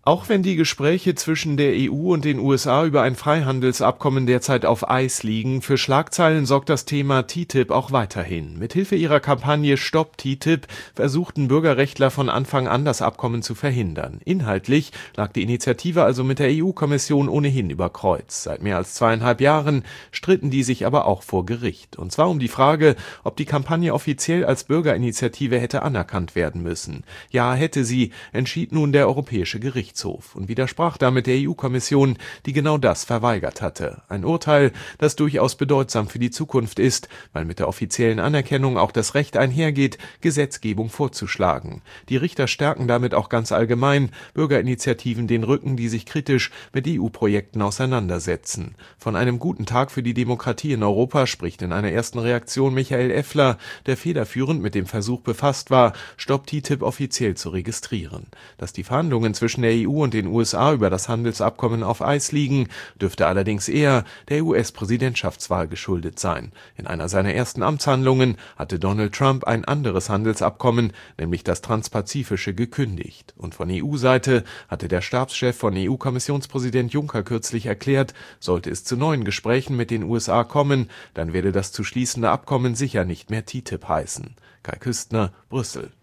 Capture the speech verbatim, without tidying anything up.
Auch wenn die Gespräche zwischen der E U und den U S A über ein Freihandelsabkommen derzeit auf Eis liegen, für Schlagzeilen sorgt das Thema T T I P auch weiterhin. Mithilfe ihrer Kampagne Stopp T T I P versuchten Bürgerrechtler von Anfang an, das Abkommen zu verhindern. Inhaltlich lag die Initiative also mit der E U-Kommission ohnehin über Kreuz. Seit mehr als zweieinhalb Jahren stritten die sich aber auch vor Gericht. Und zwar um die Frage, ob die Kampagne offiziell als Bürgerinitiative hätte anerkannt werden müssen. Ja, hätte sie, entschied nun der Europäische Gerichtshof und widersprach damit der E U-Kommission, die genau das verweigert hatte. Ein Urteil, das durchaus bedeutsam für die Zukunft ist, weil mit der offiziellen Anerkennung auch das Recht einhergeht, Gesetzgebung vorzuschlagen. Die Richter stärken damit auch ganz allgemein Bürgerinitiativen den Rücken, die sich kritisch mit E U-Projekten auseinandersetzen. Von einem guten Tag für die Demokratie in Europa spricht in einer ersten Reaktion Michael Effler, der federführend mit dem Versuch befasst war, Stopp T T I P offiziell zu registrieren. Dass die Verhandlungen zwischen der E U und den U S A über das Handelsabkommen auf Eis liegen, dürfte allerdings eher der U S-Präsidentschaftswahl geschuldet sein. In einer seiner ersten Amtshandlungen hatte Donald Trump ein anderes Handelsabkommen, nämlich das Transpazifische, gekündigt. Und von E U-Seite hatte der Stabschef von E U-Kommissionspräsident Juncker kürzlich erklärt, sollte es zu neuen Gesprächen mit den U S A kommen, dann werde das zu schließende Abkommen sicher nicht mehr T T I P heißen. Kai Küstner, Brüssel.